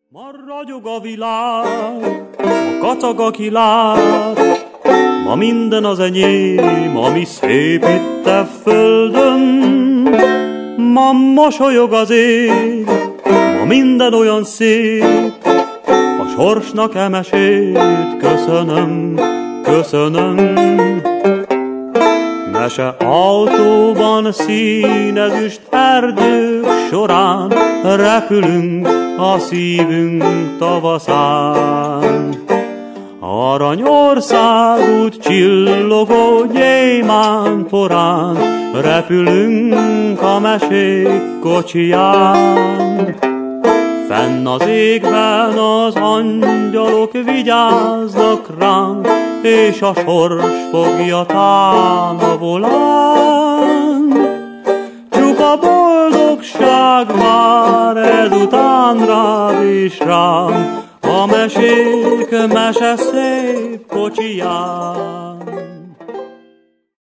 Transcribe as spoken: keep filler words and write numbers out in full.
Ma ragyog a világ, ma kacag a kilát, ma minden az enyém, ami szép itt a földön. Ma mosolyog az ég, ma minden olyan szép, a sorsnak emesét köszönöm, köszönöm. Mese autóban, színezüst erdők során repülünk a szívünk tavaszán. Aranyország út csillogó gyémánt porán repülünk a mesék kocsiján. Fenn az égben az angyalok vigyáznak ránk, és a sors fogja tán a volán. Csupa boldogság vár ezután rád és rám, a mesék mese szép kocsiján.